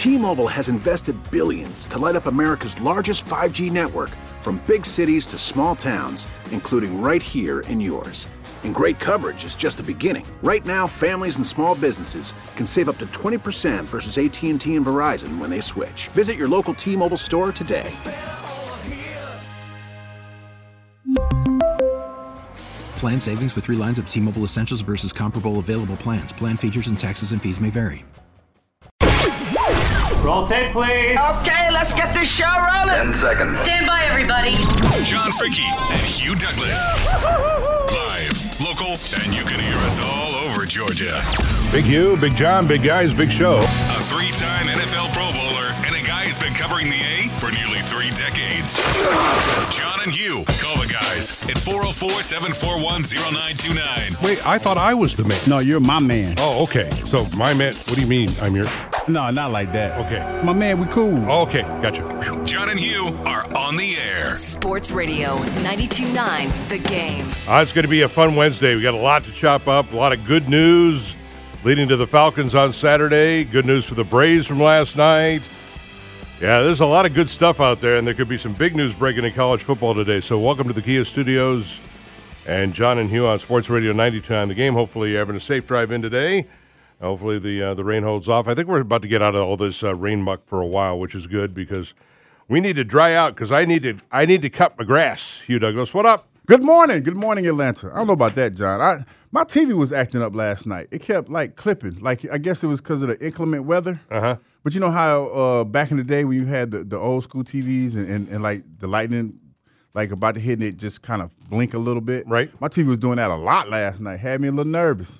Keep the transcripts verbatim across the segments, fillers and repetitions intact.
T-Mobile has invested billions to light up America's largest five G network, from big cities to small towns, including right here in yours. And great coverage is just the beginning. Right now, families and small businesses can save up to twenty percent versus A T and T and Verizon when they switch. Visit your local T-Mobile store today. Plan savings with three lines of T-Mobile Essentials versus comparable available plans. Plan features and taxes and fees may vary. Roll tape, please. Okay, let's get this show rolling. Ten seconds. Stand by, everybody. John Fricke and Hugh Douglas. Live, local, and you can hear us all over Georgia. Big Hugh, Big John, big guys, big show. A three-time N F L Pro Bowler and a guy who's been covering the A for nearly three decades. John and Hugh. Call the guys at four oh four, seven four one, oh nine two nine. Wait, I thought I was the man. No, you're my man. Oh, okay. So my man, what do you mean I'm your... No, not like that. Okay. My man, we cool. Okay, gotcha. John and Hugh are on the air. Sports Radio ninety-two point nine, The Game. Uh, it's going to be a fun Wednesday. We got a lot to chop up, a lot of good news leading to the Falcons on Saturday. Good news for the Braves from last night. Yeah, there's a lot of good stuff out there, and there could be some big news breaking in college football today. So welcome to the Kia Studios and John and Hugh on Sports Radio ninety-two point nine, The Game. Hopefully you're having a safe drive in today. Hopefully the uh, the rain holds off. I think we're about to get out of all this uh, rain muck for a while, which is good because we need to dry out because I need to I need to cut my grass. Hugh Douglas, what up? Good morning. Good morning, Atlanta. I don't know about that, John. I My T V was acting up last night. It kept, like, clipping. Like, I guess it was because of the inclement weather. Uh-huh. But you know how uh, back in the day when you had the, the old school T Vs and, and, and, like, the lightning, like, about to hit and it just kind of blink a little bit? Right. My T V was doing that a lot last night. Had me a little nervous.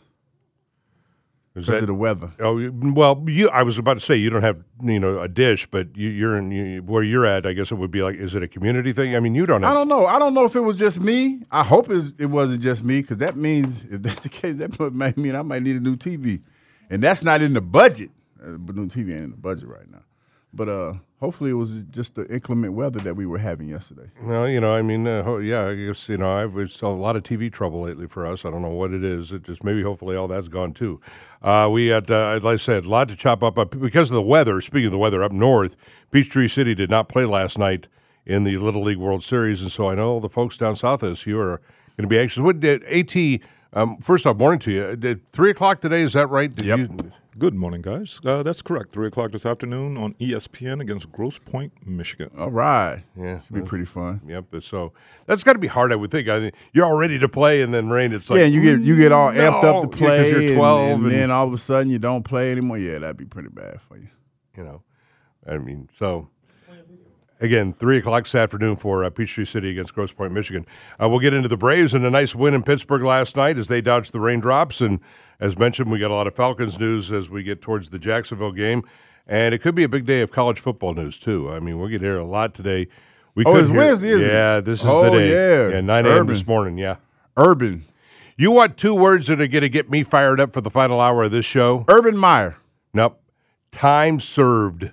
Is Because that, of the weather. Oh, well, you. I was about to say you don't have, you know, a dish, but you, you're in you, where you're at. I guess it would be like, is it a community thing? I mean, you don't have. I don't know. I don't know if it was just me. I hope it, it wasn't just me, because that means, if that's the case, that might mean I might need a new T V. And that's not in the budget. Uh, but new T V ain't in the budget right now. But uh, hopefully it was just the inclement weather that we were having yesterday. Well, you know, I mean, uh, ho- yeah, I guess, you know, I've, it's a lot of T V trouble lately for us. I don't know what it is. It just maybe hopefully all that's gone too. Uh, we had, uh, like I said, a lot to chop up. Uh, because of the weather, speaking of the weather up north, Peachtree City did not play last night in the Little League World Series. And so I know the folks down south of us, you are going to be anxious. What did AT, um, first off, morning to you. Did three o'clock today, is that right? Did Yep. you, Good morning, guys. Uh, that's correct. three o'clock this afternoon on E S P N against Grosse Pointe, Michigan. All right. Yeah. Should be pretty fun. Yep. So that's got to be hard, I would think. I mean, you're all ready to play, and then rain. It's like, yeah, and you get you get all no. amped up to play, because you're twelve, and, and and, then all of a sudden you don't play anymore. Yeah, that'd be pretty bad for you. you know, I mean, so again, three o'clock this afternoon for uh, Peachtree City against Grosse Pointe, Michigan. Uh, we'll get into the Braves and a nice win in Pittsburgh last night as they dodged the raindrops. And as mentioned, we got a lot of Falcons news as we get towards the Jacksonville game. And it could be a big day of college football news, too. I mean, we're going to hear a lot today. We Oh, could it's hear, Wednesday, isn't it? Yeah, this is Oh, the day. yeah. Yeah, nine a.m. Urban. this morning, yeah. Urban. You want two words that are going to get me fired up for the final hour of this show? Urban Meyer. Nope. Time served.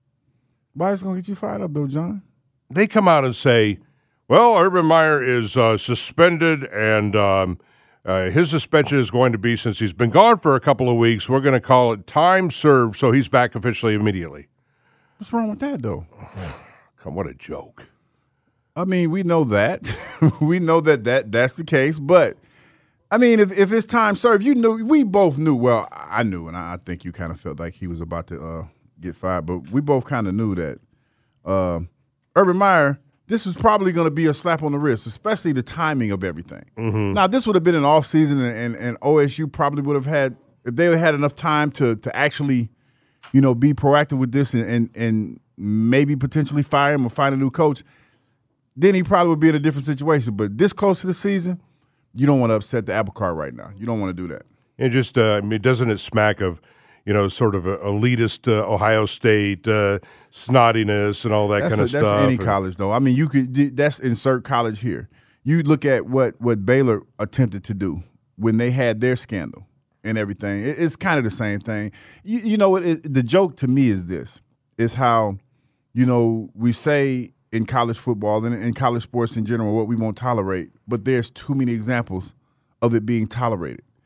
Why is it going to get you fired up, though, John? They come out and say, well, Urban Meyer is uh, suspended, and um, uh, his suspension is going to be, since he's been gone for a couple of weeks, we're going to call it time served, so he's back officially immediately. What's wrong with that, though? Come, what a joke. I mean, we know that. we know that, that that's the case, but, I mean, if, if it's time served, you knew, we both knew, well, I knew, and I think you kind of felt like he was about to uh, get fired, but we both kind of knew that uh, Urban Meyer, this was probably going to be a slap on the wrist, especially the timing of everything. Mm-hmm. Now, this would have been an off season, and, and, and O S U probably would have had, if they had enough time to to actually, you know, be proactive with this and, and, and maybe potentially fire him or find a new coach, then he probably would be in a different situation. But this close to the season, you don't want to upset the apple cart right now. You don't want to do that. It just, uh, I mean, doesn't it smack of, you know, sort of a elitist uh, Ohio State uh, snottiness and all that That's kind a, of that's stuff? any and, college, though. I mean, you could that's insert college here. You look at what, what Baylor attempted to do when they had their scandal and everything. It, it's kind of the same thing. You, you know what? It, the joke to me is this, is how, you know, we say in college football and in college sports in general what we won't tolerate, but there's too many examples of it being tolerated.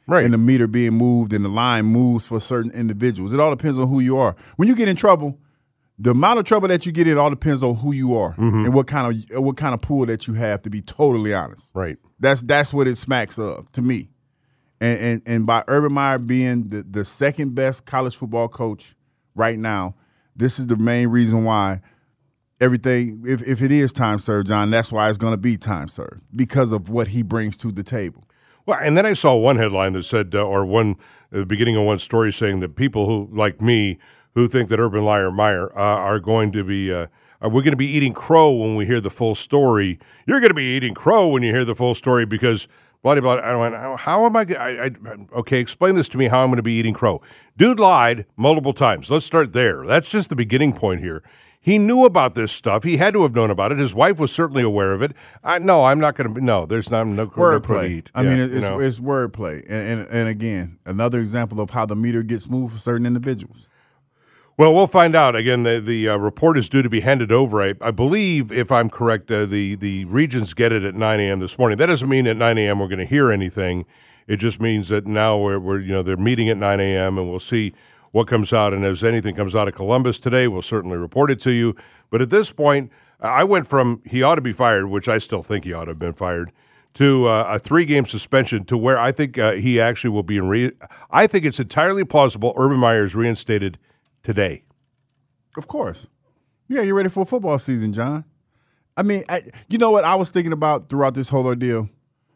Right. and the meter being moved and the line moves for certain individuals. It all depends on who you are. When you get in trouble, the amount of trouble that you get in all depends on who you are Mm-hmm. and what kind of what kind of pool that you have, to be totally honest. Right. That's that's what it smacks of to me. And and, and by Urban Meyer being the, the second best college football coach right now, this is the main reason why everything, if, if it is time served, John, that's why it's going to be time served, because of what he brings to the table. Well, and then I saw one headline that said, uh, or one, uh, the beginning of one story saying that people who, like me, who think that Urban Meyer Meyer uh, are going to be, uh, are we going to be eating crow when we hear the full story? You're going to be eating crow when you hear the full story because, blah, blah, blah. I went, how am I, I, I, okay, explain this to me how I'm going to be eating crow. Dude lied multiple times. Let's start there. That's just the beginning point here. He knew about this stuff. He had to have known about it. His wife was certainly aware of it. I, no, I'm not going to be, no, there's not no, no crow to eat. I Yeah, mean, it's, you know. it's wordplay. And, and, and again, another example of how the meter gets moved for certain individuals. Well, we'll find out. Again, the, the uh, report is due to be handed over. I, I believe, if I'm correct, uh, the, the regions get it at nine a.m. this morning. That doesn't mean at nine a.m. we're going to hear anything. It just means that now we're, we're you know, they're meeting at nine a.m. and we'll see what comes out. And if anything comes out of Columbus today, we'll certainly report it to you. But at this point, I went from he ought to be fired, which I still think he ought to have been fired, to uh, a three-game suspension, to where I think uh, he actually will be re- – I think it's entirely plausible Urban Meyer is reinstated today. Of course. Yeah, you're ready for a football season, John. I mean, I, you know what I was thinking about throughout this whole ordeal?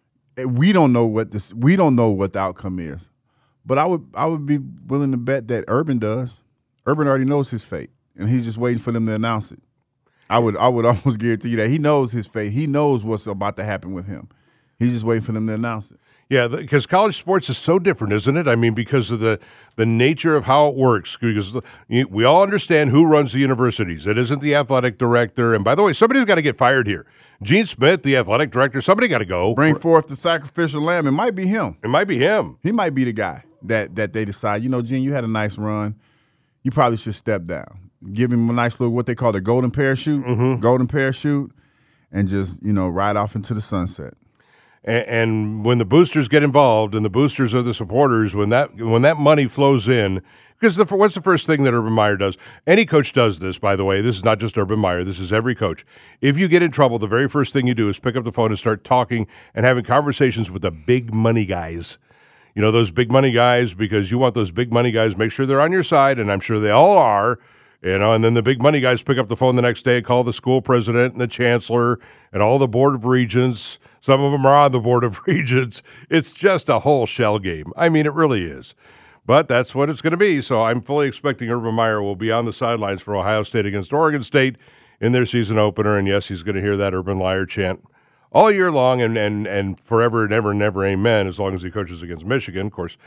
We don't know what this we don't know what the outcome is. But I would I would be willing to bet that Urban does. Urban already knows his fate, and he's just waiting for them to announce it. I would I would almost guarantee you that he knows his fate. He knows what's about to happen with him. He's just waiting for them to announce it. Yeah, because college sports is so different, isn't it? I mean, because of the, the nature of how it works. Because we all understand who runs the universities. It isn't the athletic director. And by the way, somebody's got to get fired here. Gene Smith, the athletic director, somebody got to go. Bring forth the sacrificial lamb. It might be him. It might be him. He might be the guy that that they decide, you know, Gene, you had a nice run. You probably should step down. Give him a nice little, what they call the golden parachute, Mm-hmm. golden parachute, and just, you know, ride off into the sunset. And, and when the boosters get involved, and the boosters are the supporters, when that when that money flows in, because the, what's the first thing that Urban Meyer does? Any coach does this, by the way. This is not just Urban Meyer. This is every coach. If you get in trouble, the very first thing you do is pick up the phone and start talking and having conversations with the big money guys. You know, those big money guys, because you want those big money guys, make sure they're on your side, and I'm sure they all are. You know, and then the big money guys pick up the phone the next day and call the school president and the chancellor and all the board of regents. Some of them are on the board of regents. It's just a whole shell game. I mean, it really is. But that's what it's going to be. So I'm fully expecting Urban Meyer will be on the sidelines for Ohio State against Oregon State in their season opener. And, yes, he's going to hear that Urban Meyer chant all year long and, and, and forever and ever and ever amen, as long as he coaches against Michigan. Of course,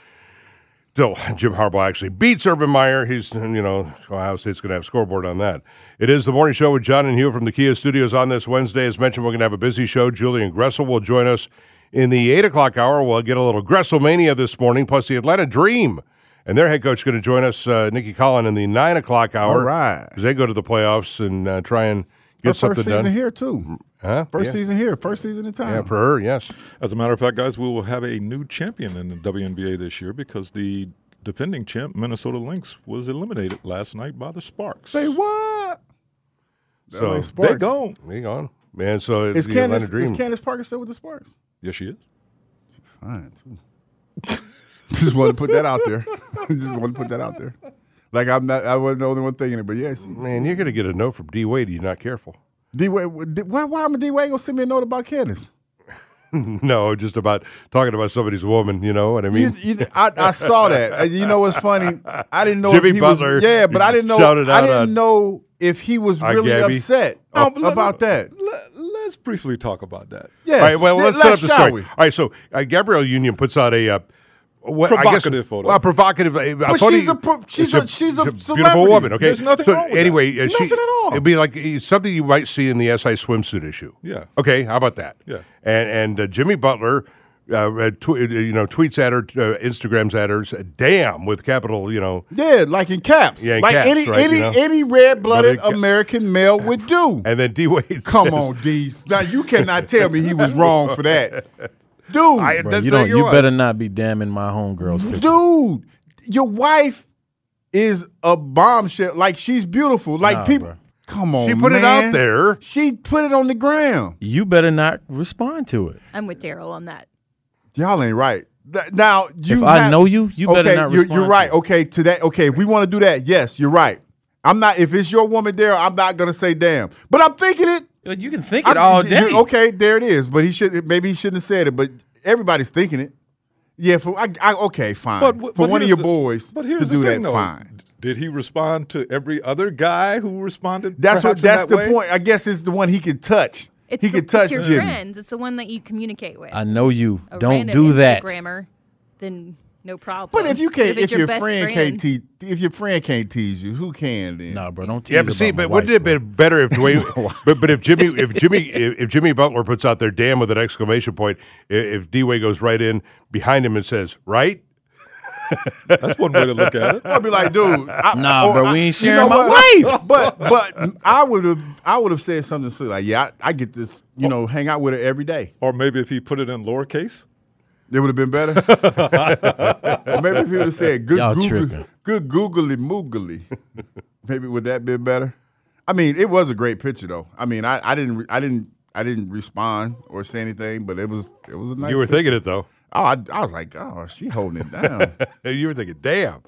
so Jim Harbaugh actually beats Urban Meyer. He's, you know, Ohio State's going to have a scoreboard on that. It is the morning show with John and Hugh from the Kia Studios on this Wednesday. As mentioned, we're going to have a busy show. Julian Gressel will join us in the eight o'clock hour. We'll get a little Gresselmania this morning, plus the Atlanta Dream. And their head coach is going to join us, uh, Nikki Collin, in the nine o'clock hour. All right. Because they go to the playoffs and uh, try and get Her something first season done. here, too. Huh? First Yeah. season here. First season in town. Yeah, for her, yes. As a matter of fact, guys, we will have a new champion in the W N B A this year because the defending champ, Minnesota Lynx, was eliminated last night by the Sparks. Say what? So L A Sparks. They gone. They gone. Man, so it's Is the Candace, Atlanta Dream. is Candace Parker still with the Sparks? Yes, she is. Fine, too. Just wanted to put that out there. Just wanted to put that out there. Like I'm not. I wasn't the only one thinking it, but yes. Man, you're going to get a note from D Wade. You're not careful. D Wade, why? Why am D Wade gonna send me a note about Candace? No, just about talking about somebody's woman. You know what I mean? You, you, I, I saw that. You know what's funny? I didn't know Jimmy if he Butler was. Yeah, but I didn't know. shouted I out didn't on- know if he was on really Gabby. upset Oh, ab- let- about that. Let, let's briefly talk about that. Yes. All right, well, let's Let- set up the shall story. we? All right, so uh, Gabrielle Union puts out a uh, what, I Provocative guess, photo. Well, provocative. Uh, But funny, she's a pro- she's a- she's a beautiful celebrity. woman. Okay, There's nothing so wrong with anyway, that. uh, she, Nothing at all. It'd be like uh, something you might see in the S I swimsuit issue. Yeah. Okay, how about that? Yeah. And and uh, Jimmy Butler. Uh, tw- uh, you know, tweets at her, uh, Instagrams at her, said, damn, with capital, you know. Yeah, like in caps. Yeah, in like caps, any right, any you know? any red-blooded But it- American male would do. And then D Wade Come says- on, D. Now you cannot tell me he was wrong for that. Dude, I, Bro, that's you not don't. your You wife. better not be damning my homegirl's picture. dude, your wife is a bombshell. Like, she's beautiful. Like, Nah, people, bro. come on, She put it man. out there. She put it on the ground. You better not respond to it. I'm with Daryl on that. Y'all ain't right. Th- Now, you If I have- know you, you better okay, not you're, respond you're right. to it. Okay, to that. Okay, if we want to do that, yes, you're right. I'm not. If it's your woman, Daryl, I'm not gonna say damn. But I'm thinking it. You can think it I'm- all you- day. Okay, there it is. But he should. Maybe he shouldn't have said it. But everybody's thinking it. Yeah. For I, I okay, fine. But, for but one of here's your the- boys but to here's do the that, thing, though. fine. Did he respond to every other guy who responded? That's what. perhaps in That's that the way? point. I guess it's the one he can touch. It's he the, can touch it's your Jimmy. friends. It's the one that you communicate with. I know you. A Don't random do that. Instagrammer, then no problem. But if you can't, it's if, your, best friend, can't tease, if your friend can't tease you, who can then? Nah, bro, don't tease Yeah, but see, about my but wouldn't wife, it have been better if Dwayne? but but if Jimmy, if Jimmy, if, if Jimmy Butler puts out there "damn" with an exclamation point, i- if D-Way goes right in behind him and says "right," That's one way to look at it. I'll be like, dude, I, Nah, or bro, I- we ain't you sharing know my what? But but I would have I would have said something silly like, yeah, I, I get this, you know, hang out with her every day. Or maybe if he put it in lowercase. It would have been better. Or maybe if he would have said good Y'all Google, tripping. good googly moogly. Maybe would that been better? I mean, it was a great picture though. I mean, I, I didn't I didn't I didn't respond or say anything, but it was it was a nice. you were picture. thinking it though. Oh, I, I was like, oh, she holding it down. You were thinking, "Damn."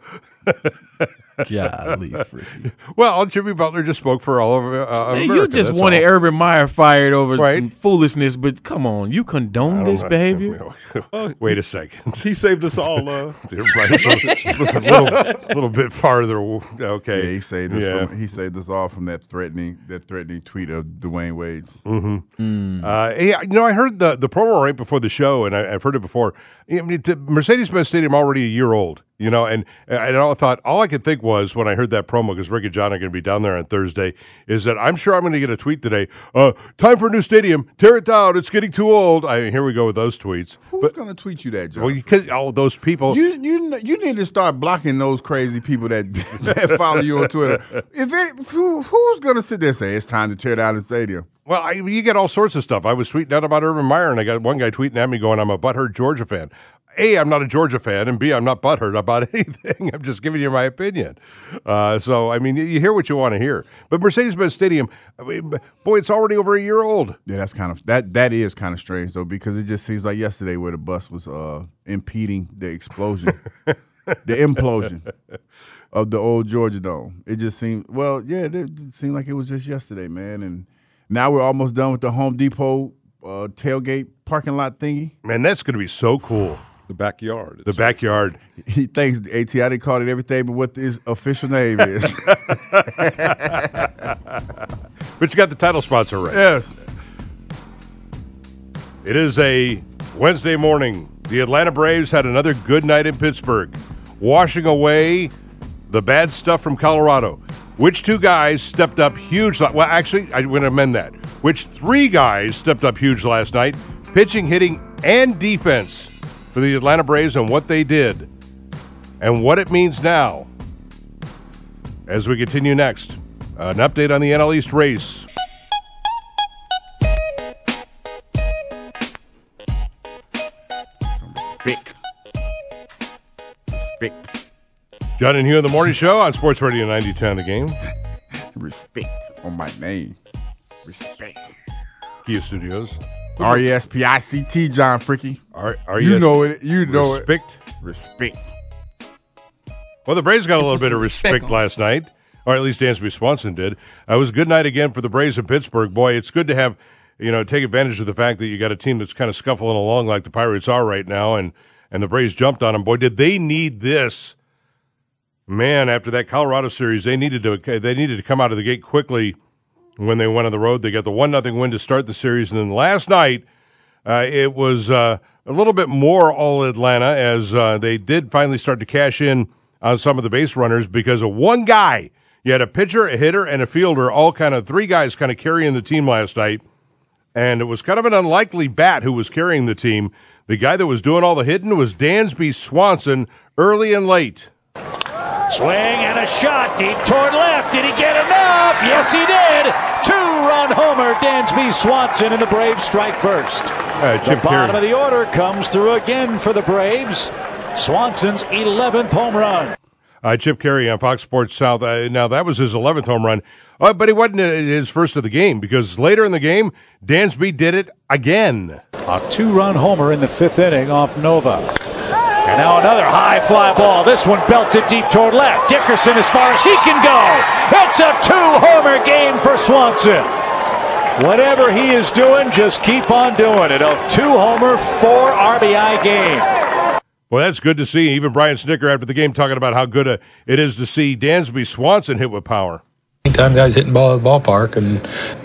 Golly, freaky. Well, Jimmy Butler just spoke for all of uh, Hey, America. you just that's wanted all. Urban Meyer fired over Right. some foolishness, but come on, you condone this behavior? Wait a second. He saved us all. Uh, Right, a little, little bit farther. Okay. Yeah, he saved us. Yeah. From, he saved us all from that threatening that threatening tweet of Dwayne Wade. Mm-hmm. Uh, hey, you know, I heard the, the promo right before the show, and I, I've heard it before. I mean, the Mercedes-Benz Stadium already a year old, you know, and, and I thought all I could think was when I heard that promo, because Rick and John are going to be down there on Thursday, is that I'm sure I'm going to get a tweet today. Uh, time for a new stadium. Tear it down. It's getting too old. I here we go with those tweets. Who's going to tweet you that, John? Well, you could, all those people. You you you need to start blocking those crazy people that that follow you on Twitter. If it, who who's going to sit there and say it's time to tear down the stadium? Well, I, you get all sorts of stuff. I was tweeting out about Urban Meyer, and I got one guy tweeting at me going, I'm a butthurt Georgia fan. A, I'm not a Georgia fan, and B, I'm not butthurt about anything. I'm just giving you my opinion. Uh, so, I mean, you, you hear what you want to hear. But Mercedes-Benz Stadium, I mean, boy, it's already over a year old. Yeah, that's kind of that that is kind of strange though, because it just seems like yesterday where the bus was uh, impeding the explosion, the implosion of the old Georgia Dome. It just seemed well, yeah, it, it seemed like it was just yesterday, man. And now we're almost done with the Home Depot uh, tailgate parking lot thingy. Man, that's going to be so cool. the backyard. The backyard. He thinks A T I didn't call it everything but what his official name is. But you got the title sponsor right. Yes. It is a Wednesday morning. The Atlanta Braves had another good night in Pittsburgh, washing away the bad stuff from Colorado. Which two guys stepped up huge? Well, actually, I'm going to amend that. Which three guys stepped up huge last night, pitching, hitting, and defense for the Atlanta Braves, and what they did and what it means now as we continue next. An update on the N L East race. Some respect. Respect. John and Hugh in the Morning Show on Sports Radio ninety ten The Game. Respect on my name. Respect. Kia Studios. R E S P I C T, John Fricky. Are, are you know it. You know respect. it. Respect. Well, the Braves got a little bit of respect last night, or at least Dansby Swanson did. Uh, it was a good night again for the Braves in Pittsburgh. Boy, it's good to have, you know, take advantage of the fact that you got a team that's kind of scuffling along like the Pirates are right now, and, and the Braves jumped on them. Boy, did they need this. Man, after that Colorado series, they needed to they needed to come out of the gate quickly when they went on the road. They got the one nothing win to start the series, and then last night uh, it was uh, a little bit more all Atlanta as uh, they did finally start to cash in on some of the base runners because of one guy. You had a pitcher, a hitter, and a fielder, all kind of three guys kind of carrying the team last night, and it was kind of an unlikely bat who was carrying the team. The guy that was doing all the hitting was Dansby Swanson early and late. Swing and a shot deep toward left. Did he get enough? Yes, he did. Two-run homer. Dansby Swanson, and the Braves strike first. Uh, the bottom Carey. of the order comes through again for the Braves. Swanson's eleventh home run. Uh, Chip Carey on Fox Sports South. Uh, now, that was his eleventh home run, uh, but he wasn't his first of the game because later in the game, Dansby did it again. A two-run homer in the fifth inning off Nova. And now another high fly ball. This one belted deep toward left. Dickerson as far as he can go. It's a two-homer game for Swanson. Whatever he is doing, just keep on doing it. A two-homer, four R B I game. Well, that's good to see. Even Brian Snicker after the game talking about how good a, it is to see Dansby Swanson hit with power. Anytime guys hitting the ball at the ballpark, and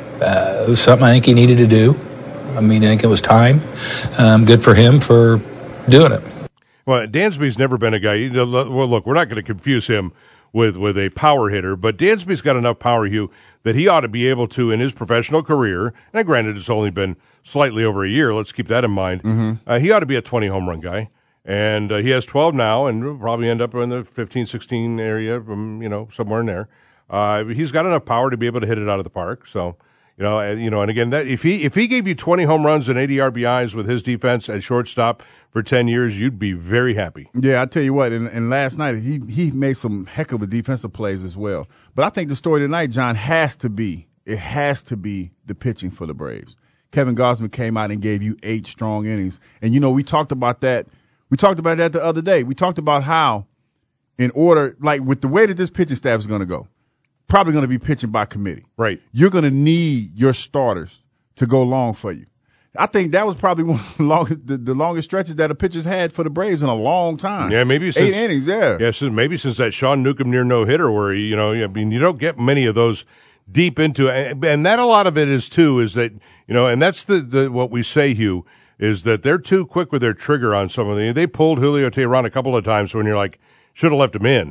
uh, it was something I think he needed to do. I mean, I think it was time. Um, good for him for doing it. Well, Dansby's never been a guy. You know, well, look, we're not going to confuse him with, with a power hitter, but Dansby's got enough power, Hugh, that he ought to be able to, in his professional career, and granted it's only been slightly over a year, let's keep that in mind, mm-hmm. uh, he ought to be a twenty home run guy. And uh, he has twelve now, and will probably end up in the fifteen, sixteen area, from you know somewhere in there. Uh, he's got enough power to be able to hit it out of the park. So, you know, and, you know, and again, that if he if he gave you twenty home runs and eighty R B Is with his defense at shortstop for ten years, you'd be very happy. Yeah, I tell you what. And, and last night he he made some heck of a defensive plays as well. But I think the story tonight, John, has to be it has to be the pitching for the Braves. Kevin Gausman came out and gave you eight strong innings, and you know we talked about that. We talked about that the other day. We talked about how, in order, like with the way that this pitching staff is going to go, probably going to be pitching by committee. Right. You're going to need your starters to go long for you. I think that was probably one of the longest, the, the longest stretches that a pitcher's had for the Braves in a long time. Yeah, maybe since, eight innings. Yeah, yeah, since, maybe since that Sean Newcomb near no hitter, where you know, I mean, you don't get many of those deep into it, and, and that a lot of it is too is that you know, and that's the, the what we say, Hugh. Is that they're too quick with their trigger on some of the. They pulled Julio Teheran a couple of times when you're like, should have left him in,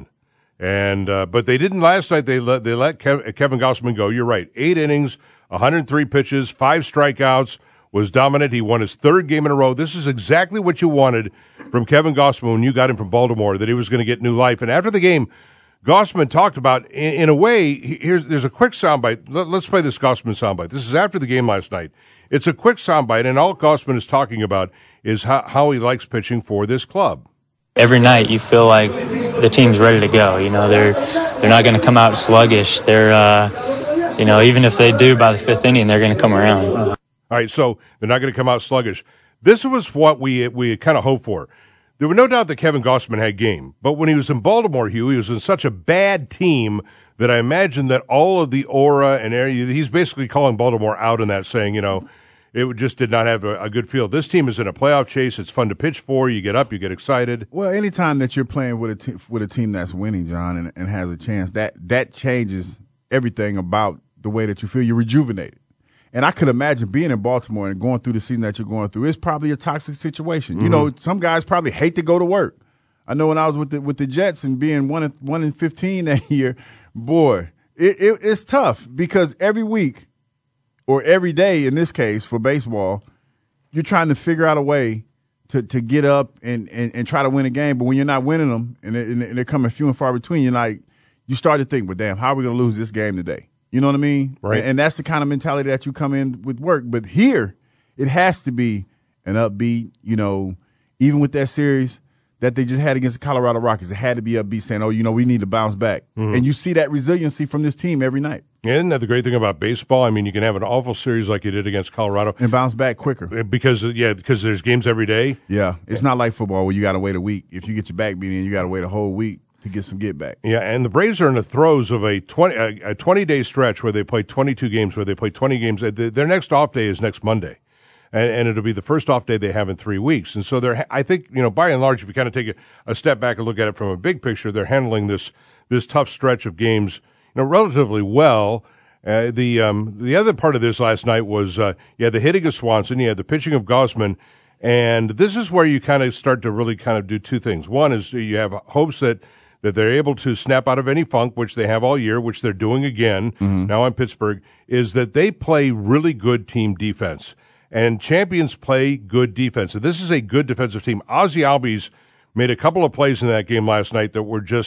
and uh, but they didn't last night. They let they let Kev, Kevin Gausman go. You're right, eight innings, one hundred three pitches, five strikeouts, was dominant. He won his third game in a row. This is exactly what you wanted from Kevin Gausman when you got him from Baltimore. That he was going to get new life. And after the game, Gausman talked about in, in a way. Here's there's a quick soundbite. Let, let's play this Gausman soundbite. This is after the game last night. It's a quick soundbite, and all Gausman is talking about is how, how he likes pitching for this club. Every night you feel like the team's ready to go. You know, they're they're not going to come out sluggish. They're, uh, you know, even if they do by the fifth inning, they're going to come around. All right, so they're not going to come out sluggish. This was what we we kind of hoped for. There was no doubt that Kevin Gausman had game, but when he was in Baltimore, Hugh, he was in such a bad team that I imagine that all of the aura and area, he's basically calling Baltimore out in that, saying, you know, it just did not have a, a good feel. This team is in a playoff chase. It's fun to pitch for. You get up, you get excited. Well, anytime that you're playing with a te- with a team that's winning, John, and, and has a chance, that that changes everything about the way that you feel. You're rejuvenated. And I could imagine being in Baltimore and going through the season that you're going through. It's probably a toxic situation. Mm-hmm. You know, some guys probably hate to go to work. I know when I was with the with the Jets and being one in, one in fifteen that year, boy, it, it, it's tough because every week or every day in this case for baseball, you're trying to figure out a way to, to get up and, and, and try to win a game. But when you're not winning them and, it, and they're coming few and far between, you're like, you start to think, well, damn, how are we going to lose this game today? You know what I mean? Right. And, and that's the kind of mentality that you come in with work. But here, it has to be an upbeat, you know, even with that series that they just had against the Colorado Rockies, it had to be upbeat saying, oh, you know, we need to bounce back. Mm-hmm. And you see that resiliency from this team every night. Yeah, isn't that the great thing about baseball? I mean, you can have an awful series like you did against Colorado. And bounce back quicker. Because, yeah, because there's games every day. Yeah, it's not like football where you got to wait a week. If you get your back beat in, you got to wait a whole week to get some get back. Yeah, and the Braves are in the throes of a twenty a twenty-day stretch where they play twenty-two games, where they play twenty games. Their next off day is next Monday. And, and it'll be the first off day they have in three weeks. And so they're, I think, you know, by and large, if you kind of take a, a step back and look at it from a big picture, they're handling this this tough stretch of games, you know, relatively well. Uh, the um, the other part of this last night was, uh, you had the hitting of Swanson, you had the pitching of Gausman, and this is where you kind of start to really kind of do two things. One is you have hopes that, that they're able to snap out of any funk, which they have all year, which they're doing again mm-hmm. now in Pittsburgh, is that they play really good team defense. And champions play good defense. And this is a good defensive team. Ozzie Albies made a couple of plays in that game last night that were just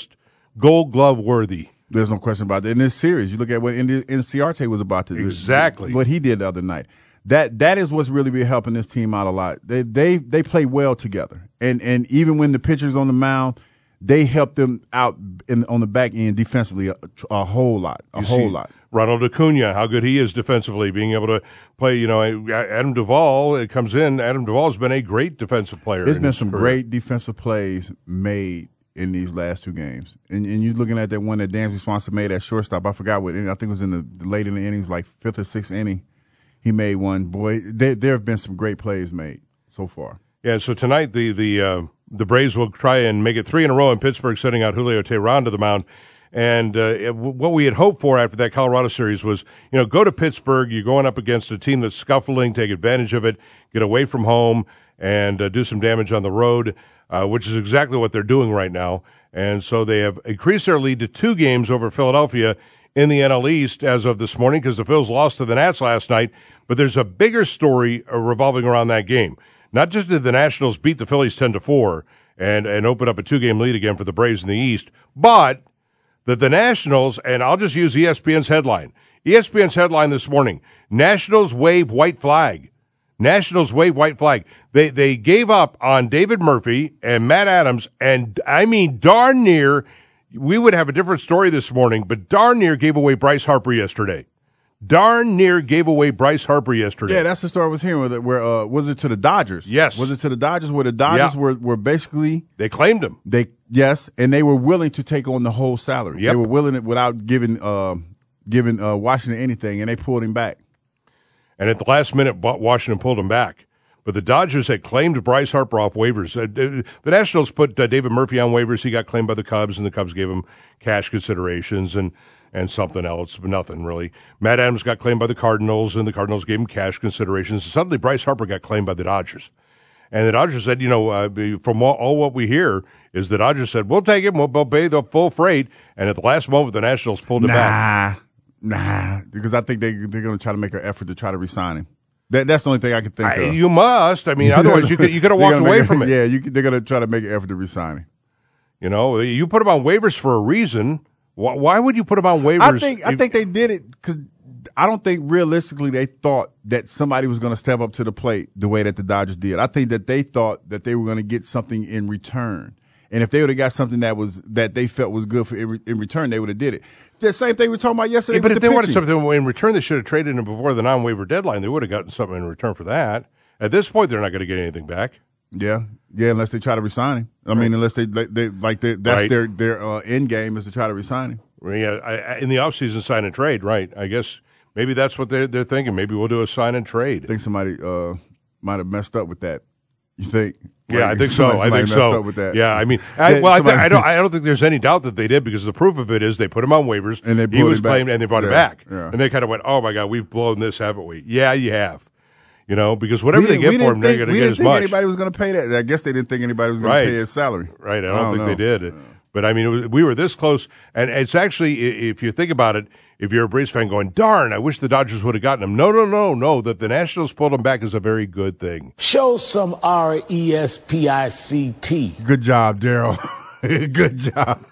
Gold Glove worthy. There's no question about that. In this series, you look at what Inciarte was about to do. Exactly. What he did the other night. That that is what's really been helping this team out a lot. They they they play well together, and and even when the pitcher's on the mound, they help them out in, on the back end defensively a, a whole lot, a You whole see lot. Ronald Acuna, how good he is defensively, being able to play. You know, Adam Duvall it comes in. Adam Duvall has been a great defensive player. There's in been his some career. great defensive plays made in these last two games, and and you're looking at that one that Dansby Swanson made at shortstop. I forgot what. I think it was in the late in the innings, like fifth or sixth inning. He made one. Boy, there, there have been some great plays made so far. Yeah, so tonight the the uh, the Braves will try and make it three in a row in Pittsburgh, sending out Julio Teheran to the mound. And uh, what we had hoped for after that Colorado series was, you know, go to Pittsburgh. You're going up against a team that's scuffling, take advantage of it, get away from home, and uh, do some damage on the road, uh, which is exactly what they're doing right now. And so they have increased their lead to two games over Philadelphia in the N L East as of this morning because the Phils lost to the Nats last night. But there's a bigger story uh, revolving around that game. Not just did the Nationals beat the Phillies ten to four and, and open up a two-game lead again for the Braves in the East, but that the Nationals, and I'll just use E S P N's headline. E S P N's headline this morning, Nationals wave white flag. Nationals wave white flag. They they gave up on David Murphy and Matt Adams, and I mean darn near, we would have a different story this morning, but darn near gave away Bryce Harper yesterday. Darn near gave away Bryce Harper yesterday. Yeah, that's the story I was hearing with it. Where uh, was it to the Dodgers? Yes. Was it to the Dodgers where the Dodgers Yeah. were, were basically They claimed him. they yes, and they were willing to take on the whole salary. Yep. They were willing it without giving uh, giving uh, Washington anything, and they pulled him back. And at the last minute, Washington pulled him back. But the Dodgers had claimed Bryce Harper off waivers. Uh, the Nationals put uh, David Murphy on waivers. He got claimed by the Cubs, and the Cubs gave him cash considerations and, and something else, but nothing really. Matt Adams got claimed by the Cardinals, and the Cardinals gave him cash considerations. And suddenly, Bryce Harper got claimed by the Dodgers. And the Dodgers said, you know, uh, from all, all what we hear is the Dodgers said, we'll take him, we'll, we'll pay the full freight. And at the last moment, the Nationals pulled him nah, back. Nah, because I think they, they're going to try to make an effort to try to re-sign him. That, that's the only thing I can think I, of. You must. I mean, otherwise you could you could have walked away make, from it. Yeah, you, they're going to try to make an effort to re-sign him. You know, you put him on waivers for a reason. Why, why would you put him on waivers? I think I if, think they did it because I don't think realistically they thought that somebody was going to step up to the plate the way that the Dodgers did. I think that they thought that they were going to get something in return. And if they would have got something that was that they felt was good for in, in return, they would have did it. The same thing we were talking about yesterday. Yeah, but with if the they wanted pitching. something in return, they should have traded him before the non-waiver deadline. They would have gotten something in return for that. At this point, they're not going to get anything back. Yeah, yeah, unless they try to resign him. I mean, unless they, they, they like they, that's Right. their their uh, end game is to try to resign him. Yeah, I, I, in the offseason, sign and trade, right? I guess maybe that's what they're they're thinking. Maybe we'll do a sign and trade. I think somebody uh, might have messed up with that. You think? Yeah, Like, I think so. somebody- I somebody think messed so. up with that. Yeah, I mean, I, Yeah, well, I, th- somebody- I don't. I don't think there's any doubt that they did because the proof of it is they put him on waivers And they he pulled was him back. claimed and they brought him Yeah, back, yeah. and they kind of went, "Oh my God, we've blown this, haven't we?" Yeah, you have. You know, because whatever We they didn't- get we for didn't him, they're think- going to we get didn't as think much. Anybody was going to pay that. I guess they didn't think anybody was going Right. to pay his salary. Right. I don't, I don't think know. they did. But I mean, it was, we were this close, and it's actually, i- if you think about it, if you're a Braves fan going, darn, I wish the Dodgers would have gotten him. No, no, no, no. That the Nationals pulled him back is a very good thing. Show some R E S P I C T. Good job, Daryl. Good job.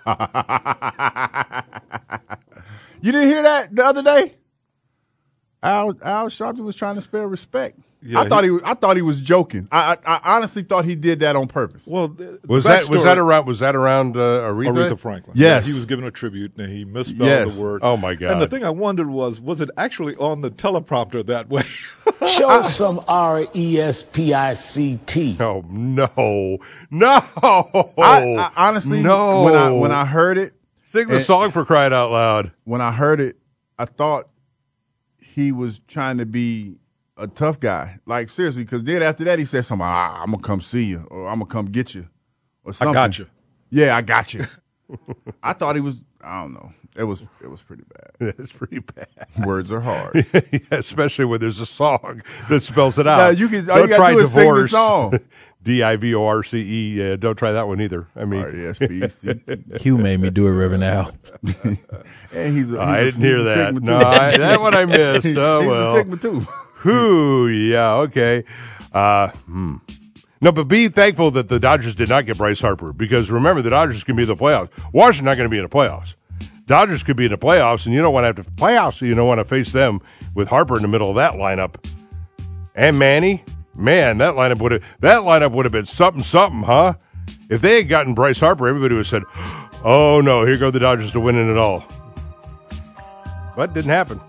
You didn't hear that the other day? Al Al Sharpton was trying to spell respect. Yeah, I thought he- he, was, I thought he was joking. I, I I honestly thought he did that on purpose. Well, the, Was the that was backstory- that around was that around uh, Aretha? Aretha Franklin? Yes. Yeah, he was giving a tribute and he misspelled Yes. the word. Oh, my God. And the thing I wondered was, was it actually on the teleprompter that way? Show some R E S P I C T. Oh no, no! I, I honestly, no. when I when I heard it, Sing the and- song for crying out loud. when I heard it, I thought he was trying to be a tough guy. Like, seriously, because then after that, he said something, ah, I'm going to come see you, or I'm going to come get you, or something. I got you. Yeah, I got you. I thought he was, I don't know. It was it was pretty bad. It's pretty bad. Words are hard. Yeah, especially when there's a song that spells it out. No, you can- all don't you gotta try do is sing the divorce. song. D I V O R C E. Yeah, don't try that one either. I mean, R E S P C T. Hugh made me do it, Reverend Al. And he's a, he's I a- didn't he's hear a that. Sigma No, too. I, that one I missed. Oh he's well. a Sigma too. Whew, yeah, okay. Uh, hmm. No, but be thankful that the Dodgers did not get Bryce Harper because remember, the Dodgers can be in the playoffs. Washington not going to be in the playoffs. Dodgers could be in the playoffs, and you don't want to have to playoffs. So you don't want to face them with Harper in the middle of that lineup. And Manny, man, that lineup would have that lineup would have been something, something, huh? If they had gotten Bryce Harper, everybody would have said, "Oh no, here go the Dodgers to winning it all." But it didn't happen.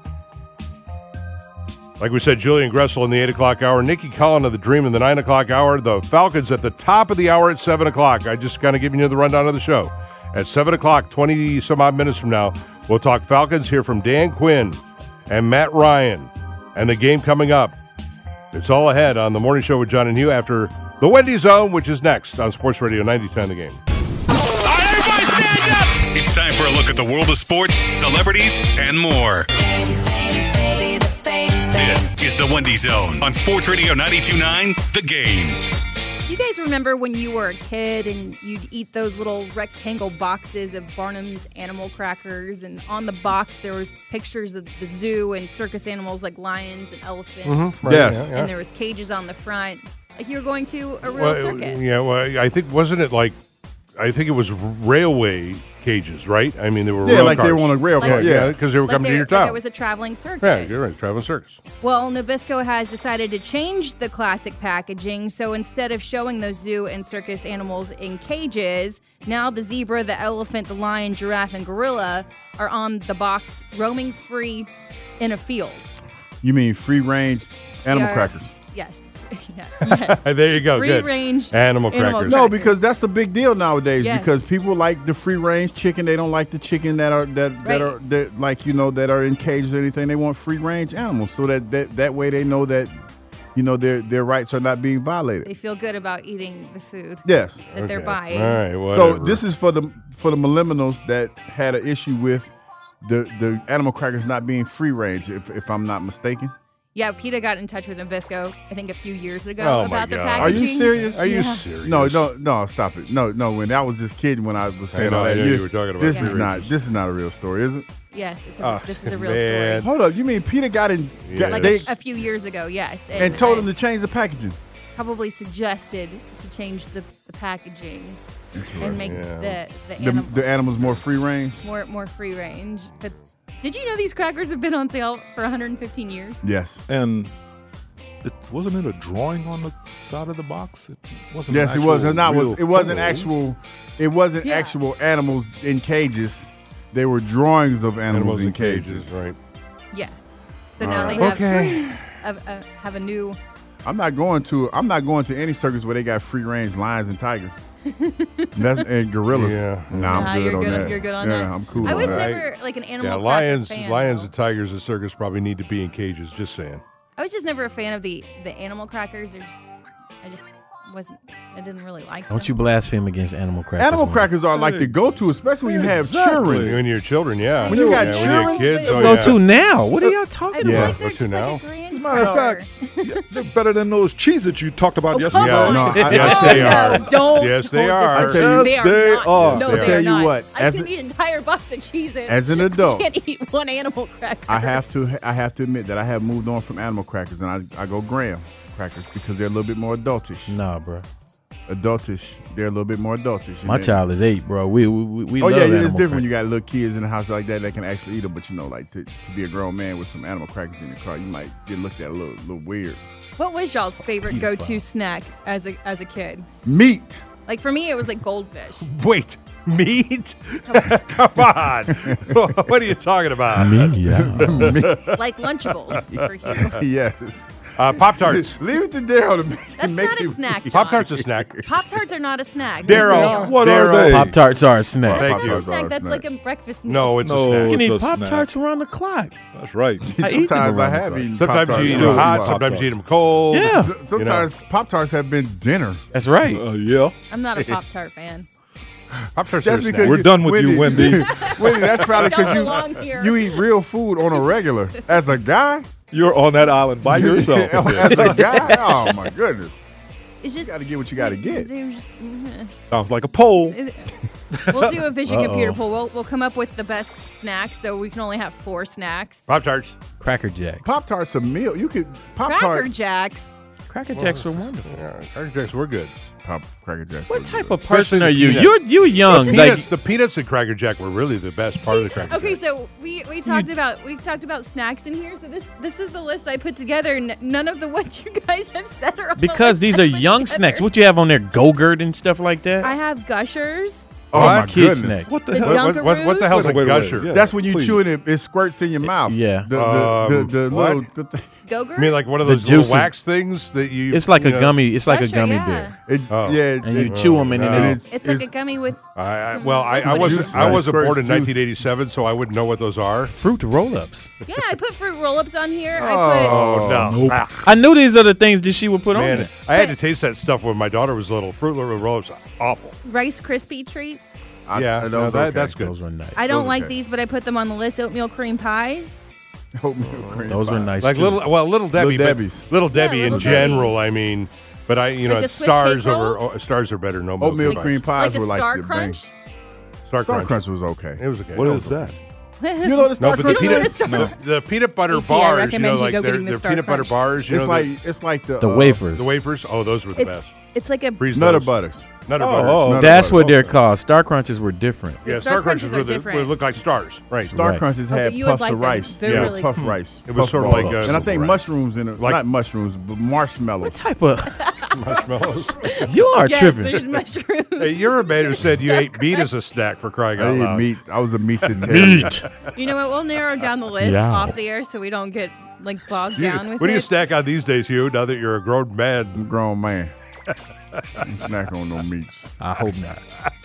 Like we said, Julian Gressel in the eight o'clock hour, Nikki Cullen of the Dream in the nine o'clock hour, the Falcons at the top of the hour at seven o'clock. I just kind of giving you the rundown of the show. At seven o'clock, twenty some odd minutes from now, we'll talk Falcons, hear from Dan Quinn and Matt Ryan and the game coming up. It's all ahead on the morning show with John and Hugh after the Wendy Zone, which is next on Sports Radio ninety-ten The Game. Everybody stand up! It's time for a look at the world of sports, celebrities, and more. This is the Wendy Zone on Sports Radio ninety-two point nine The Game. Do you guys remember when you were a kid and you'd eat those little rectangle boxes of Barnum's animal crackers, and on the box there was pictures of the zoo and circus animals like lions and elephants? Mm-hmm. Right. Yes. Yeah, yeah. And there was cages on the front. Like you were going to a real Well, circus. Yeah, well, I think, wasn't it like, I think it was railway cages, right? I mean, they were Yeah, rail like they cars. were on a rail Like- car. Yeah, Yeah. because they were Like coming to there- your like town. it was a traveling circus. Yeah, you're right, traveling circus. Well, Nabisco has decided to change the classic packaging, so instead of showing those zoo and circus animals in cages, now the zebra, the elephant, the lion, giraffe, and gorilla are on the box, roaming free in a field. You mean free range animal Yeah. crackers? Yes. yeah. Yes. There you go. Free Good. range Animal animal crackers. No, Crackers. because that's a big deal nowadays. Yes. Because people like the free range chicken, they don't like the chicken that are that, Right. that are that like you know that are in cages or anything. They want free range animals, so that, that that way they know that you know their their rights are not being violated. They feel good about eating the food Yes. that they're Okay. buying. All right, So whatever. this is for the for the millennials that had an issue with the the animal crackers not being free range, if if I'm not mistaken. Yeah, PETA got in touch with Nabisco, I think a few years ago, Oh, my about the God. Are packaging. you serious? Are you Yeah. serious? No, no, no, stop it. No, no, when I was just kidding when I was saying know, all I that. knew you were talking about this free is not range. this is not a real story, is it? Yes, it's a, Oh, this is a real man. story. Hold up, you mean Peter got in got, Like they, a few years ago, yes. and told I him to change the packaging? probably suggested to change the, the packaging and make Yeah. the the, The, animal the animals more free range? more more free range. But did you know these crackers have been on sale for one hundred fifteen years? Yes. And it wasn't it a drawing on the side of the box? It wasn't. Yes, an it was. actual It's not was real it wasn't photo. actual it wasn't Yeah. actual animals in cages. They were drawings of animals, Animals in in cages. cages, right? Yes. So now right. they have Okay. have, uh, have a new. I'm not going to I'm not going to any circus where they got free range lions and tigers. That's and gorillas. Yeah. Nah, I'm Nah, good you're on good. that. You're good on yeah, that. I'm cool I on was that. never like an animal Yeah, cracker lions, fan. lions though. and tigers at circus probably need to be in cages. Just saying. I was just never a fan of the the animal crackers. They're just, I just wasn't. I didn't really like them. Don't you blaspheme against animal crackers. Animal man. crackers are like the go-to, especially when you have Exactly. children. When you're children, yeah. When you got yeah, children, when you have kids, oh, Go yeah. to now. What are y'all talking I feel Yeah. like they're Go to just now. like a grand As a matter of car. fact, yeah, they're better than those cheese that you talked about Oh, yesterday. Yeah. No, I- yes, Oh, they no, are. Don't. Yes, they don't are. dis- I tell you- they Yes, are they not. are. No, I they tell are you not. what, I as can a- eat an entire box of cheeses. As an adult, I can't eat one animal cracker. I have to I have to admit that I have moved on from animal crackers and I, I go graham crackers because they're a little bit more adultish. Nah, bro. Adultish. They're a little bit more adultish. My And- child is eight, bro. We we, we Oh love yeah, yeah, it's animal different when you crackers. got little kids in the house like that that can actually eat them. But you know, like to, to be a grown man with some animal crackers in the car, you might get looked at a little, little weird. What was y'all's favorite go-to snack as a as a kid? Meat. Like for me, it was like goldfish. Wait, meat? Come on. What are you talking about? Yeah. Like Lunchables for Hugh. Yes. Uh, Pop-Tarts. Leave it to Daryl to make, That's make not a you- snack, John. Pop-Tarts a snack. Pop-Tarts are not a snack. Yes, they Daryl. are. What are Daryl. they? Pop Tarts are a snack. Thank That's you. a snack. Are a That's snack. like a breakfast meal. No, it's No. a You snack. can It's eat a Pop snack. Tarts around the clock. That's right. I eat them Sometimes I around the have clock. eaten. Sometimes Pop-Tarts you eat around them the hot, clock. sometimes you eat them cold. Yeah. S- Sometimes Pop Tarts have been dinner. That's right. Uh, yeah. I'm not a Pop-Tart fan. Pop-Tarts are a That's snack. because We're done with you, Wendy. Wendy, that's probably Don't because belong here. you you eat real food on a regular. As a guy, You're on that island by yourself. as a guy, oh my goodness, It's you just got to get what you got to get. they're just- mhm. Sounds like a poll. We'll do a vision computer Uh-oh. poll. We'll, we'll come up with the best snacks, so we can only have four snacks. Pop-Tarts. Cracker Jacks. Pop Tarts a meal. You could Pop Cracker Tart. Jacks. Cracker Jacks were wonderful. Yeah, Cracker Jacks were good. Pop Cracker Jacks. What type good. of person Especially are the you? peanut. You're you young. The peanuts, like, the peanuts and Cracker Jack were really the best part of the Cracker Okay, Jack. so we, we talked about we talked about snacks in here. So this this is the list I put together. N- none of the what you guys have said are on because the list these I are put young together. snacks. What you have on there? Go-Gurt and stuff like that. I have Gushers. Oh, Oh, my kid goodness. snack. What the, The hell? What, what, what, what the hell's Wait, a wait, wait. gusher? Yeah. That's when you please. chew it, it, it squirts in your mouth. Yeah. The, the, Um, the, the what? little. The, the, Go-Gurt? I mean, like one of The those little juices- wax things that you. It's like you a know, gummy. It's like a Gusher, gummy yeah. bear, it, Oh. yeah, it, and you it, chew them and then no. they- it's, It's like a gummy with. I, I, well, I, I What wasn't. juice? I wasn't Squirts born in juice. nineteen eighty-seven, so I wouldn't know what those are. fruit roll-ups. Yeah, I put fruit roll-ups on here. I Oh no! Nope. I knew these are the things that she would put on Man, there. I had to taste that stuff when my daughter was little. Fruit roll-ups, awful. put Rice Krispie treats. I, Yeah, I, no, those that- okay. that's good. Those were nice. I don't Those like okay. these, but I put them on the list. Oatmeal cream pies. Oatmeal cream Those pie. were nice. Like too. little, well, little Debbie, Little but Debbie's. little Debbie Yeah, in Little general. Debbie's. I mean, but I, you know, Like the it's Swiss stars cake over rolls? oh, stars are better. No Oatmeal milk cream pies like a were like Star the Crunch. Star Star Crunch. Crunch was okay. It was okay. What No, is that? You know the No, Star but the Crunch? You know peanut, the Star- the, the peanut butter A T, I bars, you recommend know, you like go they're, getting the they're Star peanut butter Crunch. bars. You It's know, like it's like the the uh, wafers. the wafers. Oh, those were the It- best. It's like a. Freeze Nutter those. Butters. Nutter Oh, butters. oh, Nutter that's butter. what they're called. Star Crunches were different. Yeah, The Star, Star Crunches Crunches are were the, different. would look like stars, right? Star Right. Crunches Okay, had you would puffs like of them. rice. They're yeah, really puff good. rice. It was puff sort of balls. like, uh, and I think rice. mushrooms in it. Like- not mushrooms, but marshmallows. What type of? Marshmallows. You are Yes, tripping. there's mushrooms. Hey, you're a man who said you ate meat as a snack for crying I out ate loud. meat. I was a meat to Meat. You know what? We'll narrow down the list Yeah. off the air so we don't get like bogged You- down with what do you it. snack on these days, Hugh? Now that you're a grown man. I'm a grown man. I'm snack on no meats. I hope not.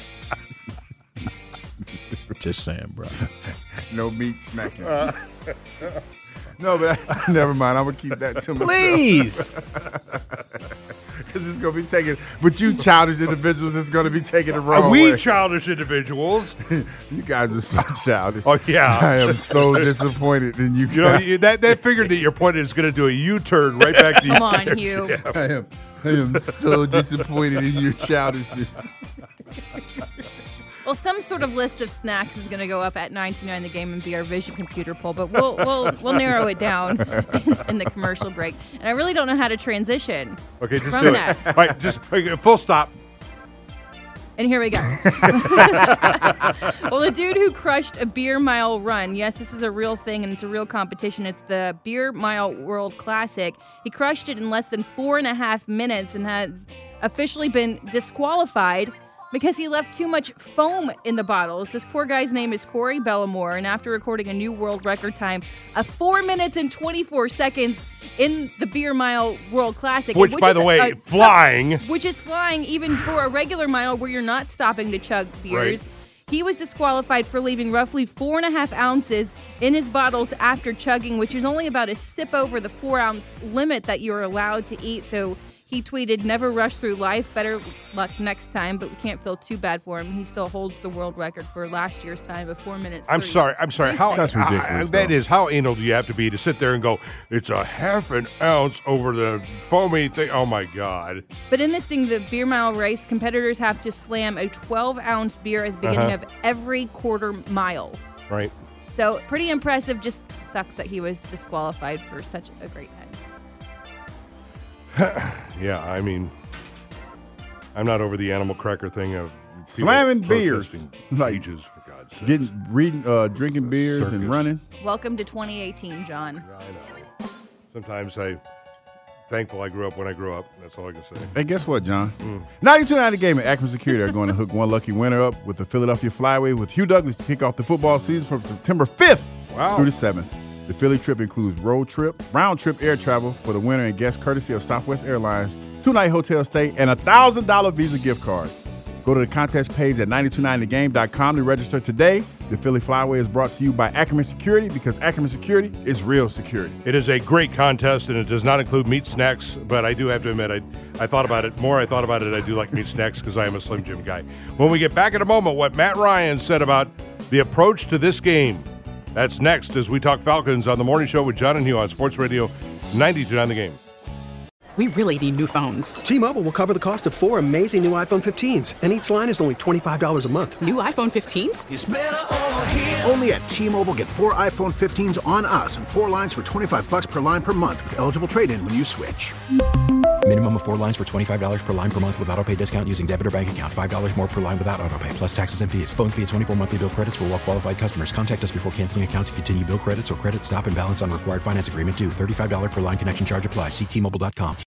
Just saying, bro. No meat snacking. No, but I, never mind. I'm gonna keep that to myself. Please. Because it's gonna be taken. But you childish individuals, it's gonna be taken the wrong Are we way. childish individuals? You guys are so childish. Oh, yeah. I am so disappointed in you. You know, guys. you, that, that figure that you're pointing is going to do a U-turn right back to you. Come on, Hugh. Yeah. I am. I am so disappointed in your childishness. Well, some sort of list of snacks is going to go up at nine two nine the game and be our vision computer poll, but we'll we'll we'll narrow it down in, in the commercial break. And I really don't know how to transition Okay, just from do that. it. All right, just okay, full stop. And here we go. Well, the dude who crushed a beer mile run, yes, this is a real thing and it's a real competition. It's the Beer Mile World Classic. He crushed it in less than four and a half minutes and has officially been disqualified because he left too much foam in the bottles. This poor guy's name is Corey Bellamore, and after recording a new world record time of four minutes and twenty-four seconds in the Beer Mile World Classic, Which, by is the way, a- flying. which is flying even for a regular mile where you're not stopping to chug beers. Right. He was disqualified for leaving roughly four and a half ounces in his bottles after chugging, which is only about a sip over the four ounce limit that you're allowed to eat. So he tweeted, "Never rush through life. Better luck next time." But we can't feel too bad for him. He still holds the world record for last year's time of four minutes. I'm three- sorry. I'm sorry. three How seconds. That's ridiculous, I- that though. is how anal do you have to be to sit there and go? It's a half an ounce over the foamy thing. Oh my God! But in this thing, the beer mile race, competitors have to slam a twelve ounce beer at the beginning Uh-huh. of every quarter mile. Right. So pretty impressive. Just sucks that he was disqualified for such a great time. Yeah. I mean, I'm not over the animal cracker thing of people Slamming beers. protesting Like, ages, for God's sake. Getting, reading, uh, drinking beers and circus. running. Welcome to twenty eighteen, John. I know. Sometimes I thankful I grew up when I grew up. That's all I can say. Hey, guess what, John? ninety-two ninety Game and Acme Security are going to hook one lucky winner up with the Philadelphia Flyway with Hugh Douglas to kick off the football season from September fifth Wow. through the seventh. The Philly trip includes road trip, round trip air travel for the winner and guest courtesy of Southwest Airlines, two-night hotel stay, and a one thousand dollars Visa gift card. Go to the contest page at nine two nine the game dot com to register today. The Philly Flyway is brought to you by Ackerman Security because Ackerman Security is real security. It is a great contest, and it does not include meat snacks, but I do have to admit, I, I thought about it. More I thought about it, I do like meat snacks because I am a Slim Jim guy. When we get back in a moment, what Matt Ryan said about the approach to this game. That's next as we talk Falcons on the Morning Show with John and Hugh on Sports Radio ninety-two point nine The Game. We really need new phones. T-Mobile will cover the cost of four amazing new iPhone fifteens, and each line is only twenty-five dollars a month. New iPhone fifteens? It's better over here. Only at T-Mobile, get four iPhone fifteens on us and four lines for twenty-five bucks per line per month with eligible trade-in when you switch. Minimum of four lines for twenty-five dollars per line per month with auto pay discount using debit or bank account. five dollars more per line without auto pay, plus taxes and fees. Phone fee at twenty-four monthly bill credits for well qualified customers. Contact us before canceling account to continue bill credits or credit stop and balance on required finance agreement due. thirty-five dollars per line connection charge applies. See T Mobile dot com.